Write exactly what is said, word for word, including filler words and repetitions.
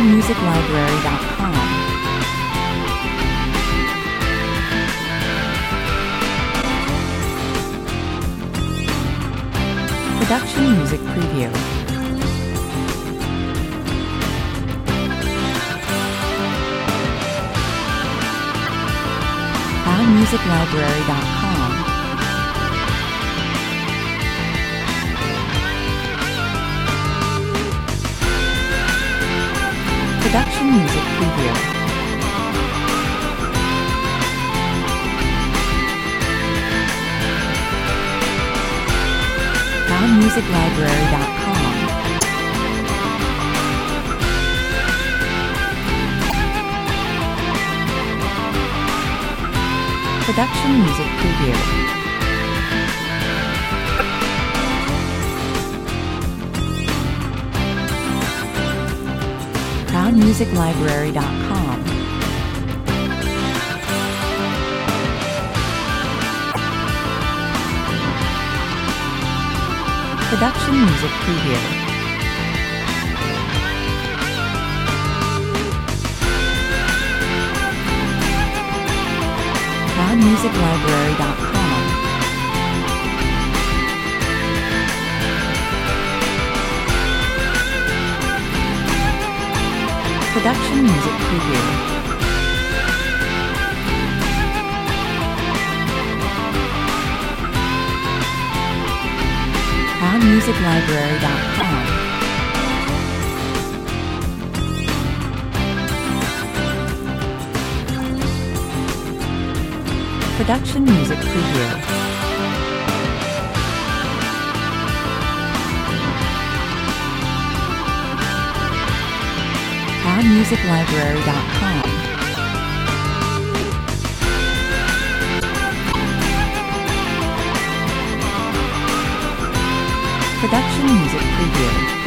music library dot com. Production Music Preview. cloud music library dot com. Production Music Preview. cloud music library dot com. Production Music Preview. cloud music library dot com. Production Music Preview. cloud music library dot com. Production Music Preview. cloud music library dot com. Production Music Preview. cloud music library dot com. Production Music Preview.